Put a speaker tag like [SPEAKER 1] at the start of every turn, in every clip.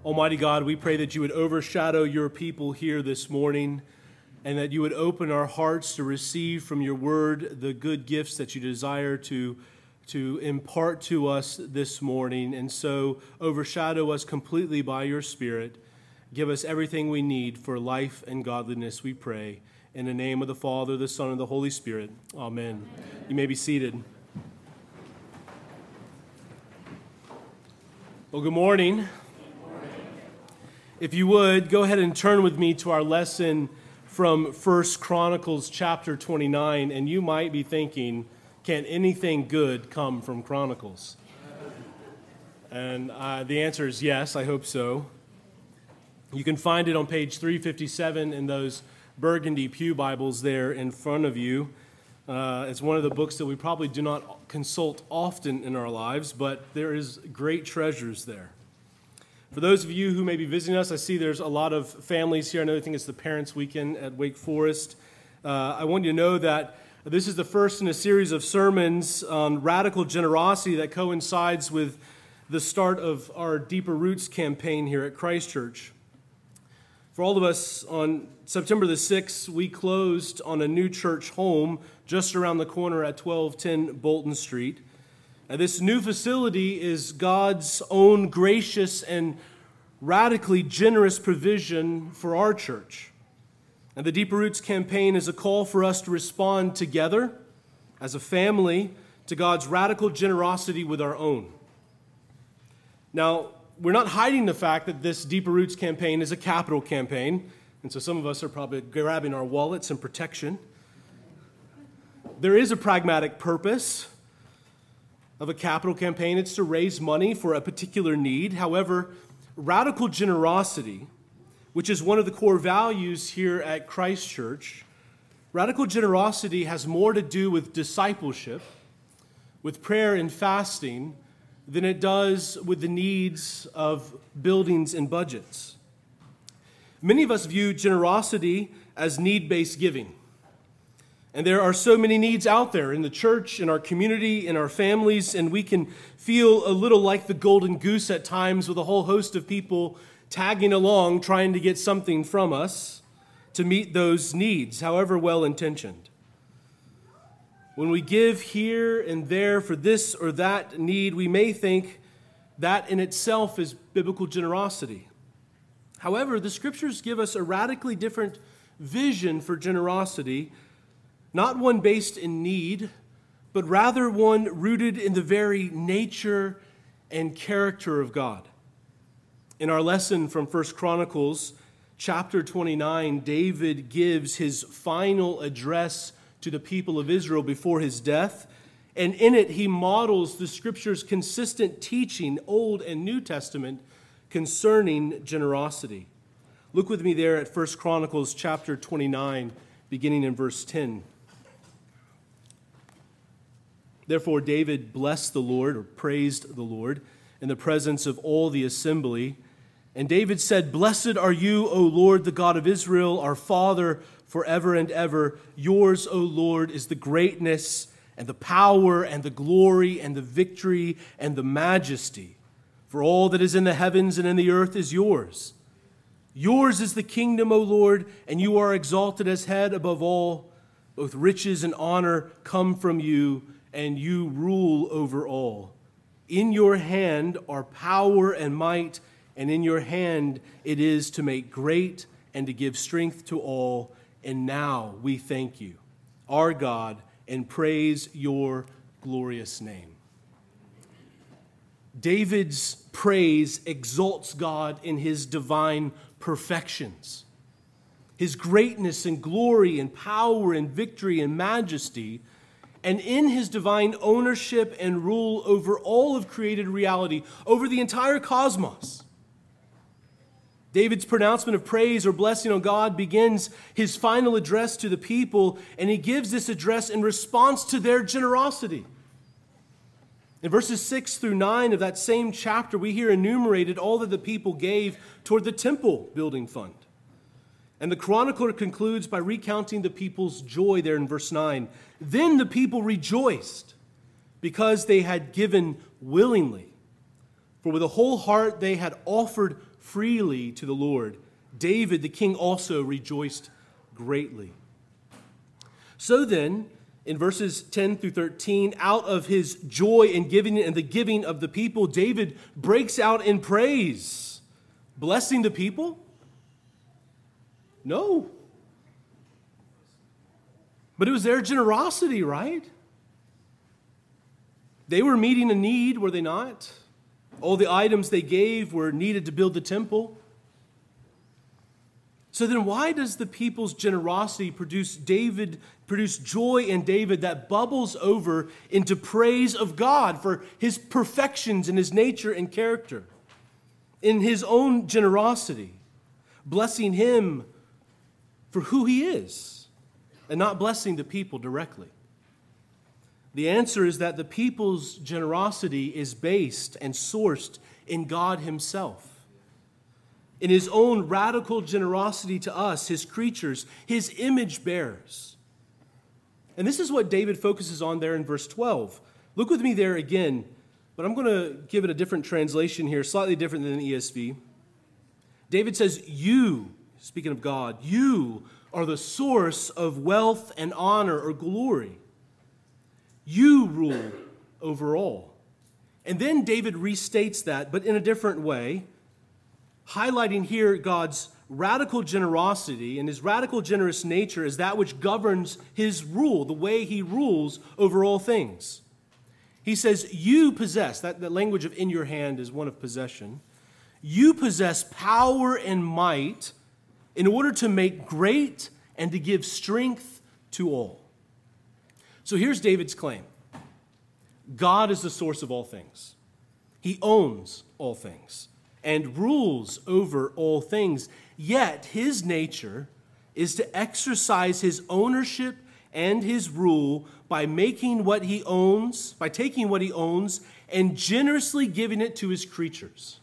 [SPEAKER 1] Almighty God, we pray that you would overshadow your people here this morning and that you would open our hearts to receive from your word the good gifts that you desire to impart to us this morning. And so overshadow us completely by your Spirit. Give us everything we need for life and godliness, we pray. In the name of the Father, the Son, and the Holy Spirit. Amen. You may be seated. Well, good morning. If you would, go ahead and turn with me to our lesson from 1 Chronicles chapter 29, and you might be thinking, can anything good come from Chronicles? And the answer is yes, I hope so. You can find it on page 357 in those Burgundy Pew Bibles there in front of you. It's one of the books that we probably do not consult often in our lives, but there is great treasures there. For those of you who may be visiting us, I see there's a lot of families here. I know I think it's the Parents' Weekend at Wake Forest. I want you to know that this is the first in a series of sermons on radical generosity that coincides with the start of our Deeper Roots campaign here at Christ Church. For all of us, on September the 6th, we closed on a new church home just around the corner at 1210 Bolton Street. And this new facility is God's own gracious and radically generous provision for our church. And the Deeper Roots campaign is a call for us to respond together as a family to God's radical generosity with our own. Now, we're not hiding the fact that this Deeper Roots campaign is a capital campaign, and so some of us are probably grabbing our wallets in protection. There is a pragmatic purpose of a capital campaign. It's to raise money for a particular need. However, radical generosity, which is one of the core values here at Christ Church, radical generosity has more to do with discipleship, with prayer and fasting, than it does with the needs of buildings and budgets. Many of us view generosity as need-based giving. And there are so many needs out there in the church, in our community, in our families, and we can feel a little like the golden goose at times with a whole host of people tagging along trying to get something from us to meet those needs, however well-intentioned. When we give here and there for this or that need, we may think that in itself is biblical generosity. However, the Scriptures give us a radically different vision for generosity, not one based in need, but rather one rooted in the very nature and character of God. In our lesson from 1 Chronicles chapter 29, David gives his final address to the people of Israel before his death, and in it he models the Scripture's consistent teaching, Old and New Testament, concerning generosity. Look with me there at 1 Chronicles chapter 29, beginning in verse 10. Therefore David blessed the Lord, or praised the Lord, in the presence of all the assembly. And David said, "Blessed are you, O Lord, the God of Israel, our Father, forever and ever. Yours, O Lord, is the greatness and the power and the glory and the victory and the majesty. For all that is in the heavens and in the earth is yours. Yours is the kingdom, O Lord, and you are exalted as head above all. Both riches and honor come from you, and you rule over all. In your hand are power and might, and in your hand it is to make great and to give strength to all. And now we thank you, our God, and praise your glorious name." David's praise exalts God in his divine perfections. His greatness and glory and power and victory and majesty, and in his divine ownership and rule over all of created reality, over the entire cosmos. David's pronouncement of praise or blessing on God begins his final address to the people, and he gives this address in response to their generosity. In verses 6 through 9 of that same chapter, we hear enumerated all that the people gave toward the temple building fund. And the chronicler concludes by recounting the people's joy there in verse 9. Then the people rejoiced because they had given willingly. For with a whole heart they had offered freely to the Lord. David the king also rejoiced greatly. So then, in verses 10 through 13, out of his joy in giving and the giving of the people, David breaks out in praise. Blessing the people? No. But it was their generosity, right? They were meeting a need, were they not? All the items they gave were needed to build the temple. So then why does the people's generosity produce joy in David that bubbles over into praise of God for his perfections in his nature and character, in his own generosity, blessing him for who he is and not blessing the people directly? The answer is that the people's generosity is based and sourced in God himself. In his own radical generosity to us, his creatures, his image bearers. And this is what David focuses on there in verse 12. Look with me there again, but I'm going to give it a different translation here, slightly different than the ESV. David says, you, speaking of God, you are the source of wealth and honor or glory. You rule over all. And then David restates that, but in a different way, highlighting here God's radical generosity and his radical generous nature as that which governs his rule, the way he rules over all things. He says, you possess, that language of in your hand is one of possession. You possess power and might in order to make great and to give strength to all. So here's David's claim. God is the source of all things. He owns all things and rules over all things. Yet his nature is to exercise his ownership and his rule by making what he owns, by taking what he owns and generously giving it to his creatures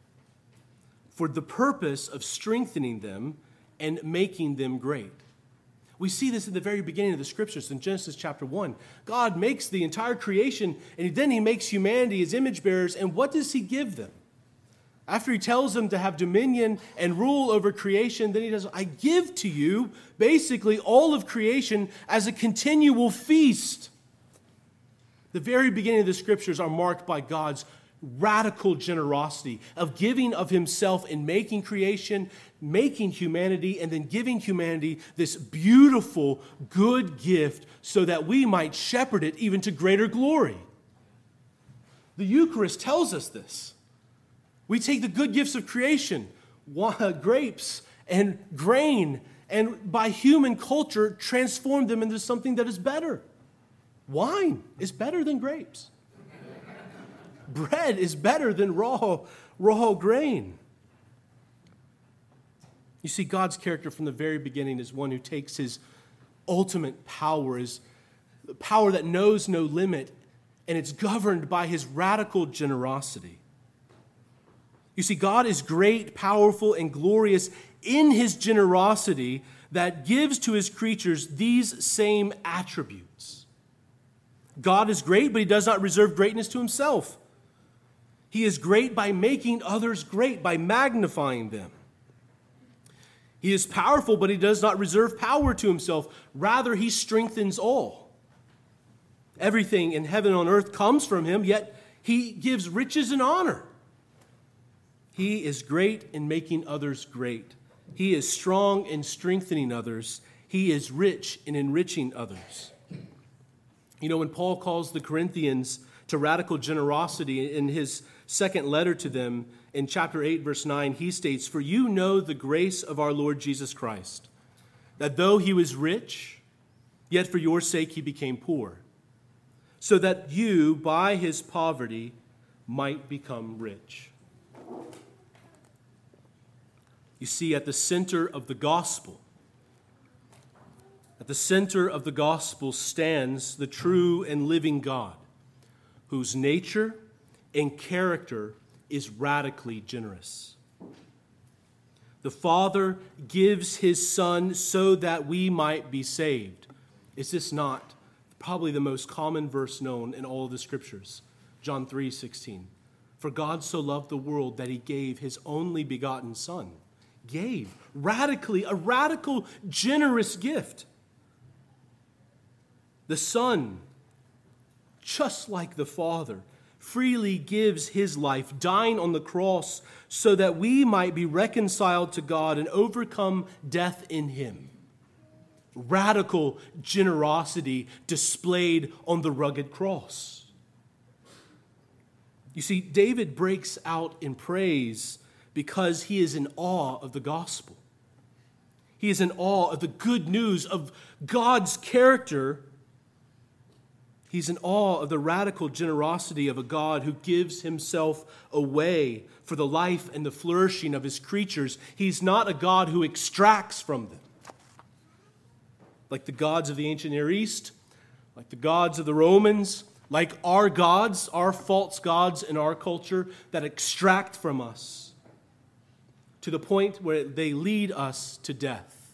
[SPEAKER 1] for the purpose of strengthening them and making them great. We see this in the very beginning of the scriptures in Genesis chapter 1. God makes the entire creation, and then he makes humanity his image bearers, and what does he give them? After he tells them to have dominion and rule over creation, then he does, I give to you basically all of creation as a continual feast. The very beginning of the scriptures are marked by God's radical generosity of giving of himself in making creation, making humanity, and then giving humanity this beautiful, good gift so that we might shepherd it even to greater glory. The Eucharist tells us this. We take the good gifts of creation, grapes and grain, and by human culture transform them into something that is better. Wine is better than grapes. Bread is better than raw grain. You see, God's character from the very beginning is one who takes his ultimate power, his power that knows no limit, and it's governed by his radical generosity. You see, God is great, powerful, and glorious in his generosity that gives to his creatures these same attributes. God is great, but he does not reserve greatness to himself. He is great by making others great, by magnifying them. He is powerful, but he does not reserve power to himself. Rather, he strengthens all. Everything in heaven and on earth comes from him, yet he gives riches and honor. He is great in making others great. He is strong in strengthening others. He is rich in enriching others. You know, when Paul calls the Corinthians to radical generosity in his second letter to them in chapter 8, verse 9, he states, "For you know the grace of our Lord Jesus Christ, that though he was rich, yet for your sake he became poor, so that you, by his poverty, might become rich." You see, at the center of the gospel, stands the true and living God, whose nature and character is radically generous. The Father gives his Son so that we might be saved. Is this not probably the most common verse known in all of the scriptures? John 3:16. For God so loved the world that he gave his only begotten Son. Gave. Radically, a radical, generous gift. The Son, just like the Father, freely gives his life, dying on the cross so that we might be reconciled to God and overcome death in him. Radical generosity displayed on the rugged cross. You see, David breaks out in praise because he is in awe of the gospel. He is in awe of the good news of God's character. He's in awe of the radical generosity of a God who gives himself away for the life and the flourishing of his creatures. He's not a God who extracts from them, like the gods of the ancient Near East, like the gods of the Romans, like our gods, our false gods in our culture that extract from us to the point where they lead us to death.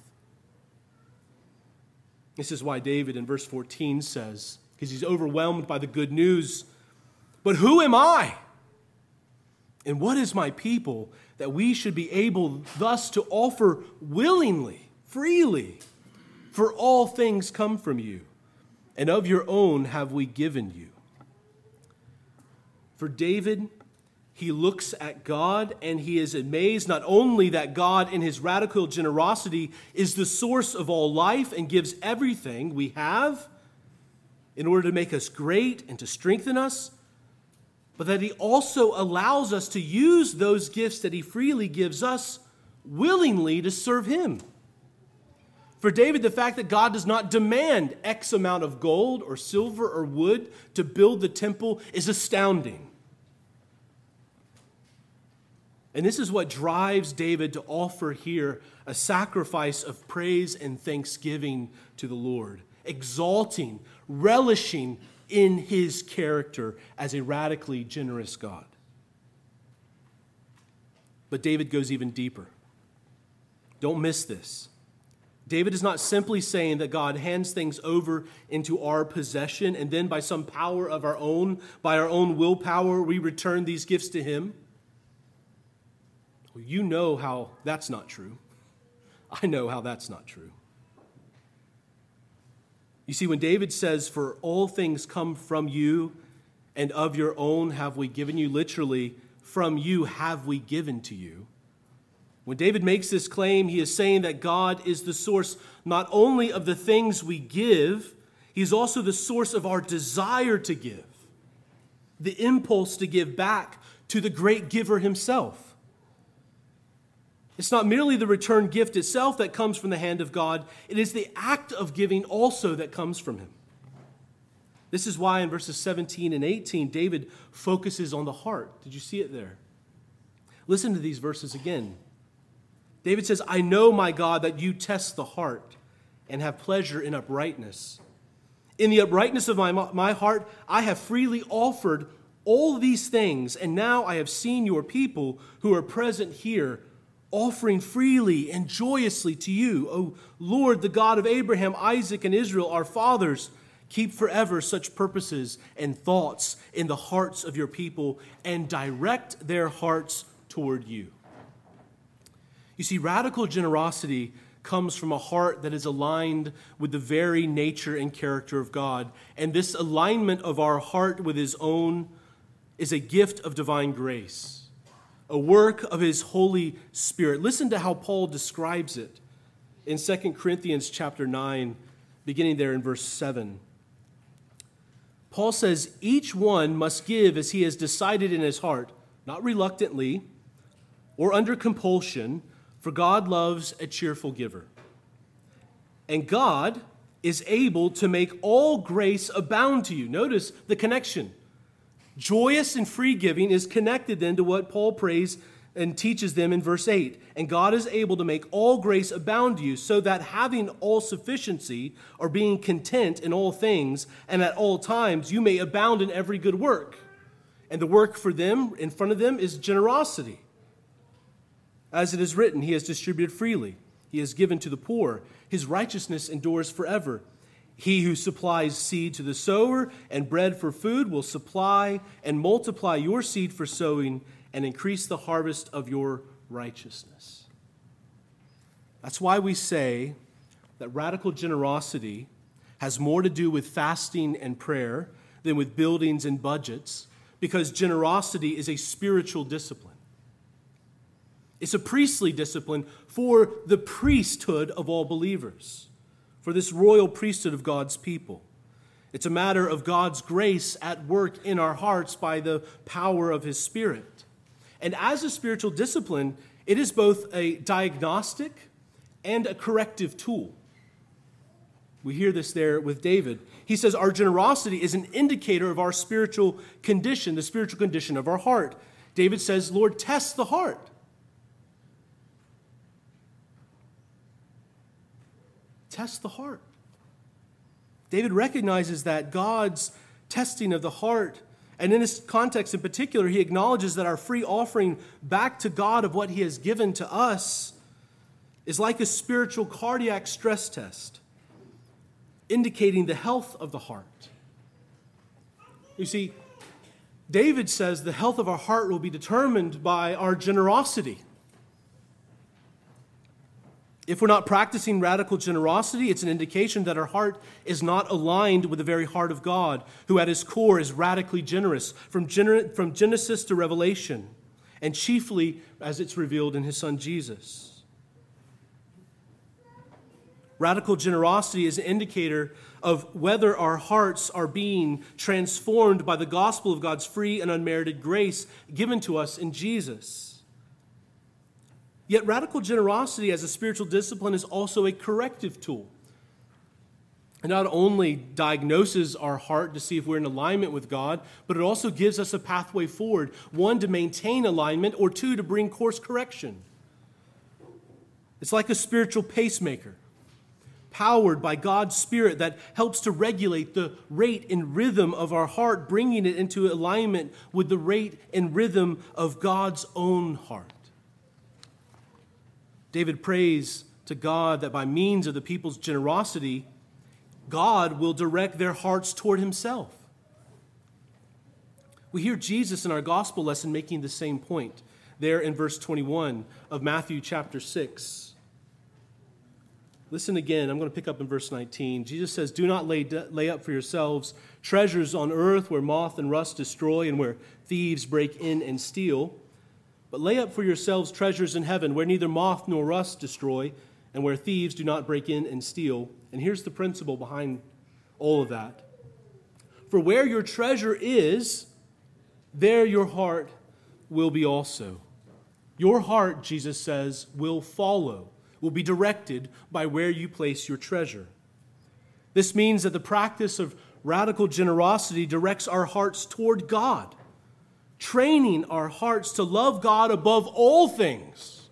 [SPEAKER 1] This is why David in verse 14 says, because he's overwhelmed by the good news, "But who am I? And what is my people that we should be able thus to offer willingly, freely? For all things come from you, and of your own have we given you." For David, he looks at God and he is amazed not only that God in his radical generosity is the source of all life and gives everything we have in order to make us great and to strengthen us, but that he also allows us to use those gifts that he freely gives us willingly to serve him. For David, the fact that God does not demand X amount of gold or silver or wood to build the temple is astounding. And this is what drives David to offer here a sacrifice of praise and thanksgiving to the Lord, exalting, relishing in his character as a radically generous God. But David goes even deeper. Don't miss this. David is not simply saying that God hands things over into our possession and then by some power of our own, by our own willpower, we return these gifts to him. Well, you know how that's not true. I know how that's not true. You see, when David says, "For all things come from you, and of your own have we given you," literally, from you have we given to you. When David makes this claim, he is saying that God is the source not only of the things we give, he's also the source of our desire to give, the impulse to give back to the great giver himself. It's not merely the return gift itself that comes from the hand of God, it is the act of giving also that comes from him. This is why in verses 17 and 18, David focuses on the heart. Did you see it there? Listen to these verses again. David says, "I know, my God, that you test the heart and have pleasure in uprightness. In the uprightness of my heart, I have freely offered all these things, and now I have seen your people who are present here offering freely and joyously to you. O Lord, the God of Abraham, Isaac, and Israel, our fathers, keep forever such purposes and thoughts in the hearts of your people and direct their hearts toward you." You see, radical generosity comes from a heart that is aligned with the very nature and character of God. And this alignment of our heart with his own is a gift of divine grace, a work of his Holy Spirit. Listen to how Paul describes it in 2 Corinthians chapter 9, beginning there in verse 7. Paul says, "Each one must give as he has decided in his heart, not reluctantly or under compulsion, for God loves a cheerful giver. And God is able to make all grace abound to you." Notice the connection. Joyous and free giving is connected then to what Paul prays and teaches them in verse 8. "And God is able to make all grace abound to you, so that having all sufficiency or being content in all things and at all times, you may abound in every good work." And the work for them, in front of them, is generosity. As it is written, "He has distributed freely. He has given to the poor. His righteousness endures forever. He who supplies seed to the sower and bread for food will supply and multiply your seed for sowing and increase the harvest of your righteousness. That's why we say that radical generosity has more to do with fasting and prayer than with buildings and budgets, because generosity is a spiritual discipline. It's a priestly discipline for the priesthood of all believers, for this royal priesthood of God's people. It's a matter of God's grace at work in our hearts by the power of His Spirit. And as a spiritual discipline, it is both a diagnostic and a corrective tool. We hear this there with David. He says our generosity is an indicator of our spiritual condition, the spiritual condition of our heart. David says, Lord, test the heart. Test the heart. David recognizes that God's testing of the heart, and in this context in particular, he acknowledges that our free offering back to God of what He has given to us is like a spiritual cardiac stress test, indicating the health of the heart. You see, David says the health of our heart will be determined by our generosity. If we're not practicing radical generosity, it's an indication that our heart is not aligned with the very heart of God, who at His core is radically generous, from Genesis to Revelation, and chiefly as it's revealed in His Son Jesus. Radical generosity is an indicator of whether our hearts are being transformed by the gospel of God's free and unmerited grace given to us in Jesus. Yet radical generosity as a spiritual discipline is also a corrective tool. It not only diagnoses our heart to see if we're in alignment with God, but it also gives us a pathway forward, one, to maintain alignment, or two, to bring course correction. It's like a spiritual pacemaker, powered by God's Spirit, that helps to regulate the rate and rhythm of our heart, bringing it into alignment with the rate and rhythm of God's own heart. David prays to God that by means of the people's generosity, God will direct their hearts toward Himself. We hear Jesus in our gospel lesson making the same point there in verse 21 of Matthew chapter 6. Listen again, I'm going to pick up in verse 19. Jesus says, "Do not lay up for yourselves treasures on earth where moth and rust destroy and where thieves break in and steal. But lay up for yourselves treasures in heaven where neither moth nor rust destroy and where thieves do not break in and steal." And here's the principle behind all of that. For where your treasure is, there your heart will be also. Your heart, Jesus says, will follow, will be directed by where you place your treasure. This means that the practice of radical generosity directs our hearts toward God, training our hearts to love God above all things,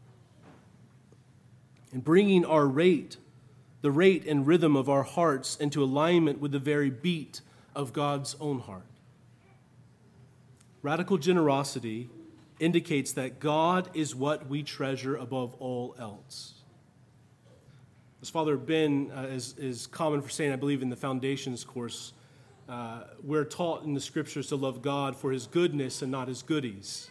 [SPEAKER 1] and bringing the rate and rhythm of our hearts into alignment with the very beat of God's own heart. Radical generosity indicates that God is what we treasure above all else. As Father Ben is common for saying, I believe in the Foundations course, we're taught in the Scriptures to love God for His goodness and not His goodies.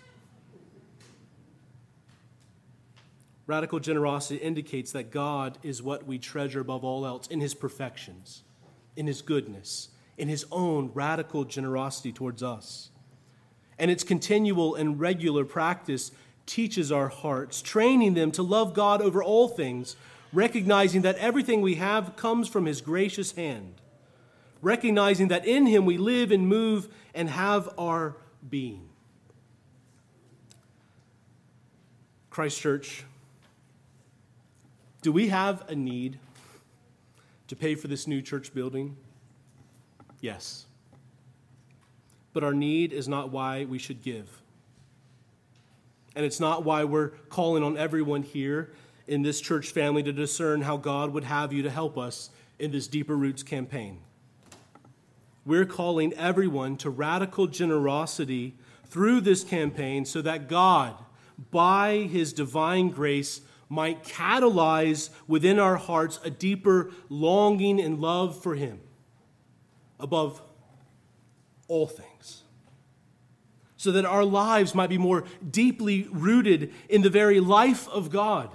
[SPEAKER 1] Radical generosity indicates that God is what we treasure above all else in His perfections, in His goodness, in His own radical generosity towards us. And its continual and regular practice teaches our hearts, training them to love God over all things, recognizing that everything we have comes from His gracious hand, recognizing that in Him we live and move and have our being. Christ Church, do we have a need to pay for this new church building? Yes. But our need is not why we should give. And it's not why we're calling on everyone here in this church family to discern how God would have you to help us in this Deeper Roots campaign. We're calling everyone to radical generosity through this campaign so that God, by His divine grace, might catalyze within our hearts a deeper longing and love for him above all things, so that our lives might be more deeply rooted in the very life of God,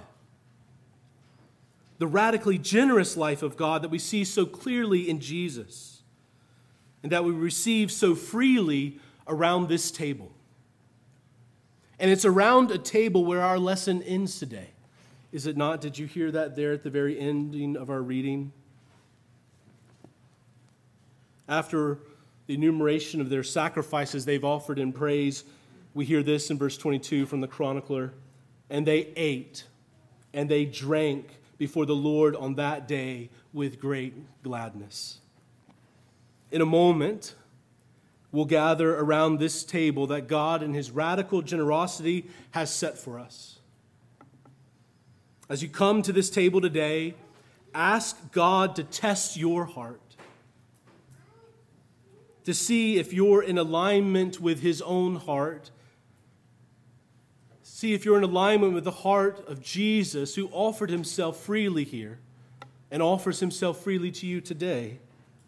[SPEAKER 1] the radically generous life of God that we see so clearly in Jesus, and that we receive so freely around this table. And it's around a table where our lesson ends today. Is it not? Did you hear that there at the very ending of our reading? After the enumeration of their sacrifices they've offered in praise, we hear this in verse 22 from the chronicler. And they ate and they drank before the Lord on that day with great gladness. In a moment, we'll gather around this table that God in his radical generosity has set for us. As you come to this table today, ask God to test your heart, to see if you're in alignment with his own heart. See if you're in alignment with the heart of Jesus, who offered himself freely here and offers himself freely to you today.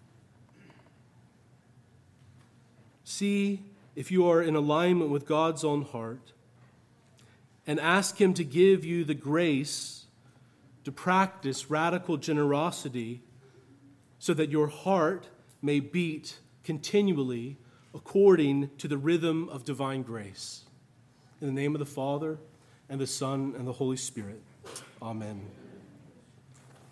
[SPEAKER 1] See if you are in alignment with God's own heart, and ask him to give you the grace to practice radical generosity so that your heart may beat continually according to the rhythm of divine grace. In the name of the Father, and the Son, and the Holy Spirit. Amen.